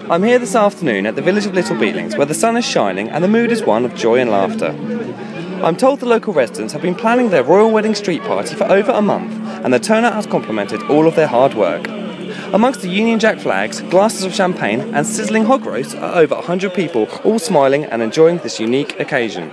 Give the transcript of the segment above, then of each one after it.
I'm here this afternoon at the village of Little Beelings, where the sun is shining and the mood is one of joy and laughter. I'm told the local residents have been planning their royal wedding street party for over a month, and the turnout has complemented all of their hard work. Amongst the Union Jack flags, glasses of champagne and sizzling hog roast are over 100 people, all smiling and enjoying this unique occasion.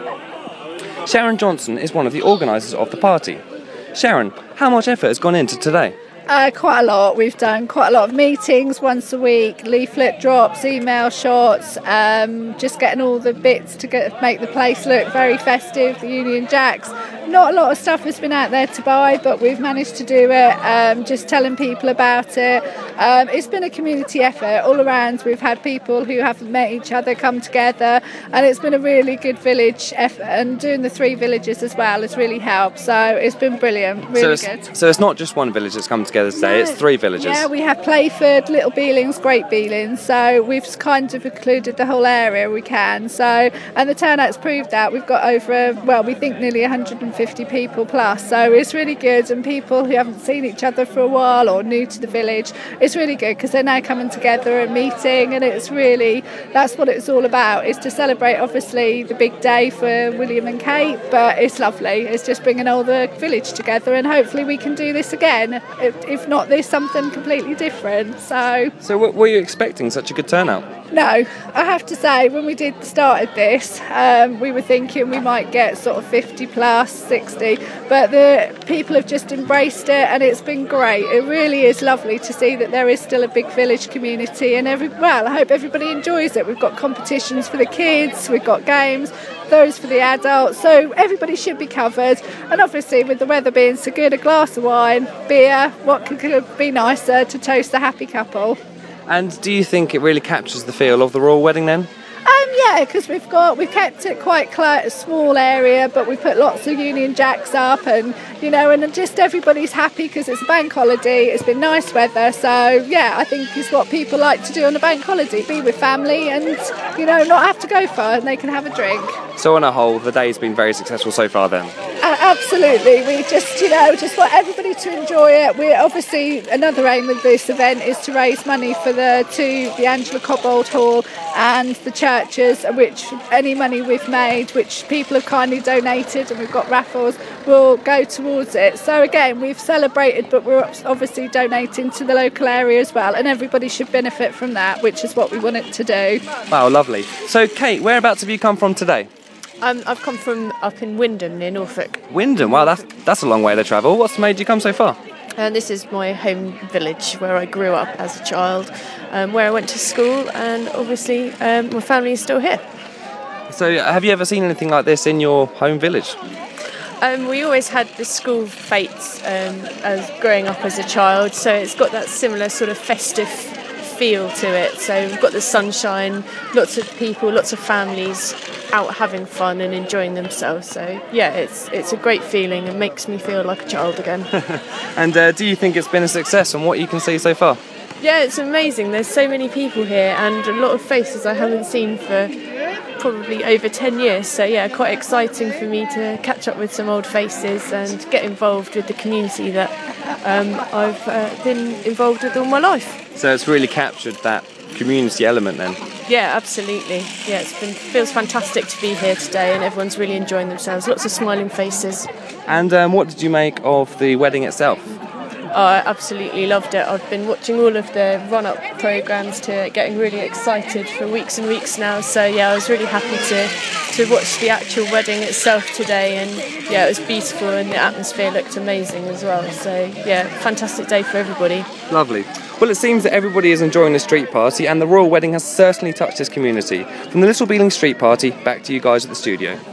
Sharon Johnson is one of the organisers of the party. Sharon, how much effort has gone into today? Quite a lot. We've done quite a lot of meetings once a week, leaflet drops, email shots, just getting all the bits to make the place look very festive, the Union Jacks. Not a lot of stuff has been out there to buy, but we've managed to do it, just telling people about it. It's been a community effort all around. We've had people who haven't met each other come together, and it's been a really good village effort, and doing the 3 villages as well has really helped. So it's been brilliant, really good. So it's not just one village that's come together today, it's 3 villages. Yeah, we have Playford, Little Beelings, Great Beelings, so we've kind of included the whole area we can. So, and the turnout's proved that. We've got over, we think nearly 150 people plus, so it's really good, and people who haven't seen each other for a while or new to the village, it's really good because they're now coming together and meeting, and it's really, that's what it's all about, is to celebrate obviously the big day for William and Kate, but it's lovely, it's just bringing all the village together, and hopefully we can do this again. If not this, something completely different. So were you expecting such a good turnout? No, I have to say, when we started this, we were thinking we might get sort of 50 plus, 60, but the people have just embraced it, and it's been great. It really is lovely to see that there is still a big village community, and I hope everybody enjoys it. We've got competitions for the kids, we've got games, those for the adults, so everybody should be covered. And obviously, with the weather being so good, a glass of wine, beer, what could be nicer to toast a happy couple? And do you think it really captures the feel of the royal wedding then? Yeah, because we've kept it quite a small area, but we put lots of Union Jacks up, and and just everybody's happy because it's a bank holiday. It's been nice weather, so yeah, I think it's what people like to do on a bank holiday: be with family and not have to go far, and they can have a drink. So on a whole, the day's been very successful so far then? Absolutely. We just want everybody to enjoy it. We're obviously, another aim of this event is to raise money for the Angela Cobbold Hall and the churches, which any money we've made, which people have kindly donated, and we've got raffles, will go towards it. So again, we've celebrated, but we're obviously donating to the local area as well, and everybody should benefit from that, which is what we want it to do. Wow, lovely. So Kate, whereabouts have you come from today? I've come from up in Wymondham near Norfolk. Wymondham, wow, that's a long way to travel. What's made you come so far? This is my home village where I grew up as a child, where I went to school, and obviously my family is still here. So have you ever seen anything like this in your home village? We always had the school fetes as growing up as a child, so it's got that similar sort of festive feel to it. So we've got the sunshine, lots of people, lots of families out having fun and enjoying themselves. So yeah, it's a great feeling and makes me feel like a child again. And do you think it's been a success on what you can see so far? Yeah, it's amazing. There's so many people here and a lot of faces I haven't seen for probably over 10 years. So yeah, quite exciting for me to catch up with some old faces and get involved with the community that I've been involved with all my life. So it's really captured that community element then? Yeah, absolutely. Yeah, feels fantastic to be here today, and everyone's really enjoying themselves. Lots of smiling faces. And what did you make of the wedding itself? Oh, I absolutely loved it. I've been watching all of the run-up programmes to it, getting really excited for weeks and weeks now. So yeah, I was really happy to watch the actual wedding itself today, and yeah, it was beautiful and the atmosphere looked amazing as well. So yeah, fantastic day for everybody. Lovely. Well, it seems that everybody is enjoying the street party, and the royal wedding has certainly touched this community. From the Little Beeling Street Party, back to you guys at the studio.